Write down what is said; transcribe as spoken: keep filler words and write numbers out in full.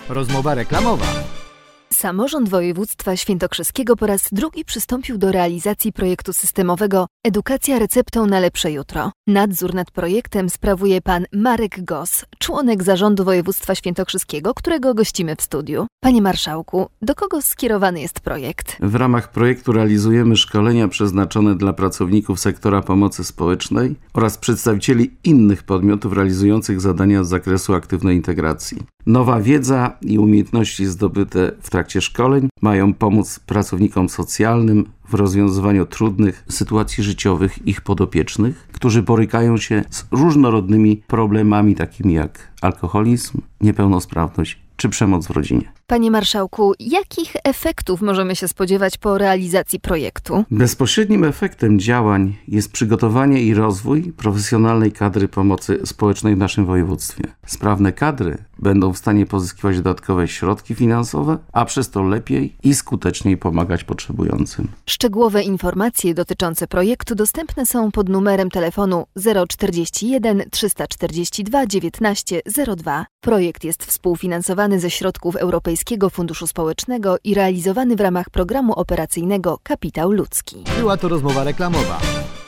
Rozmowa reklamowa. Samorząd Województwa Świętokrzyskiego po raz drugi przystąpił do realizacji projektu systemowego Edukacja receptą na lepsze jutro. Nadzór nad projektem sprawuje pan Marek Gos, członek Zarządu Województwa Świętokrzyskiego, którego gościmy w studiu. Panie marszałku, do kogo skierowany jest projekt? W ramach projektu realizujemy szkolenia przeznaczone dla pracowników sektora pomocy społecznej oraz przedstawicieli innych podmiotów realizujących zadania z zakresu aktywnej integracji. Nowa wiedza i umiejętności zdobyte w trakcie szkoleń mają pomóc pracownikom socjalnym w rozwiązywaniu trudnych sytuacji życiowych ich podopiecznych, którzy borykają się z różnorodnymi problemami takimi jak alkoholizm, niepełnosprawność czy przemoc w rodzinie. Panie marszałku, jakich efektów możemy się spodziewać po realizacji projektu? Bezpośrednim efektem działań jest przygotowanie i rozwój profesjonalnej kadry pomocy społecznej w naszym województwie. Sprawne kadry będą w stanie pozyskiwać dodatkowe środki finansowe, a przez to lepiej i skuteczniej pomagać potrzebującym. Szczegółowe informacje dotyczące projektu dostępne są pod numerem telefonu zero czterdzieści jeden trzysta czterdzieści dwa dziewiętnaście zero dwa. Projekt jest współfinansowany ze środków Europejskiego Funduszu Społecznego i realizowany w ramach programu operacyjnego Kapitał Ludzki. Była to rozmowa reklamowa.